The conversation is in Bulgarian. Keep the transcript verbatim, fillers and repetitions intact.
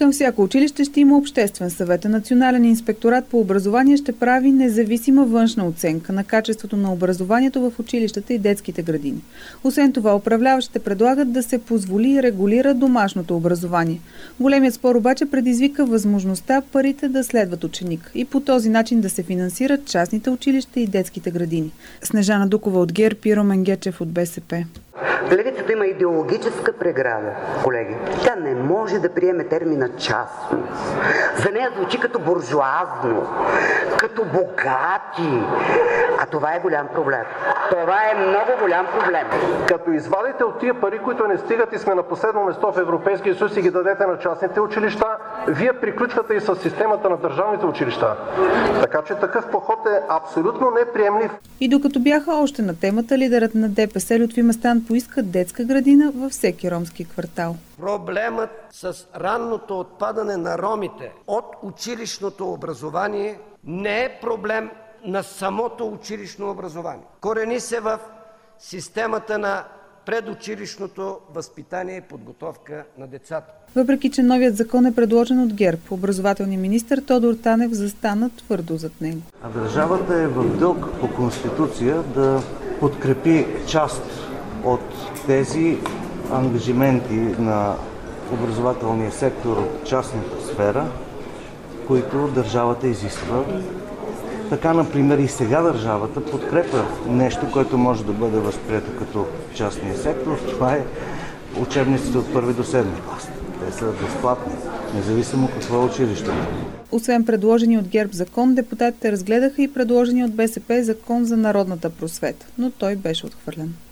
Към всяко училище ще има обществен съвет. Национален инспекторат по образование ще прави независима външна оценка на качеството на образованието в училищата и детските градини. Освен това, управляващите предлагат да се позволи и регулира домашното образование. Големият спор обаче предизвика възможността парите да следват ученик и по този начин да се финансират частните училища и детските градини. Снежана Дукова от ГЕРБ и Румен Гечев от БСП. Левицата има идеологическа преграда, колеги. Тя не може да приеме термина частно. За нея звучи като буржуазно, като богати. А това е голям проблем. Това е много голям проблем. Като извадите от тия пари, които не стигат и сме на последно место в Европейския съюз и ги дадете на частните училища, вие приключвате и с системата на държавните училища. Така че такъв подход е абсолютно неприемлив. И докато бяха още на темата, лидерът на ДПС Лютви Местан поиска детска градина във всеки ромски квартал. Проблемът с ранното отпадане на ромите от училищното образование не е проблем на самото училищно образование. Корени се в системата на предучилищното възпитание и подготовка на децата. Въпреки че новият закон е предложен от ГЕРБ, образователният министър Тодор Танев застана твърдо зад него. А държавата е в дълг по Конституция да подкрепи част от тези ангажименти на образователния сектор от частната сфера, които държавата изисква. Така, например, и сега държавата подкрепя нещо, което може да бъде възприето като частния сектор. Това е учебниците от първи до седми клас. Те са безплатни, независимо какво е училището. Освен предложени от ГЕРБ закон, депутатите разгледаха и предложени от БСП закон за народната просвета, но той беше отхвърлен.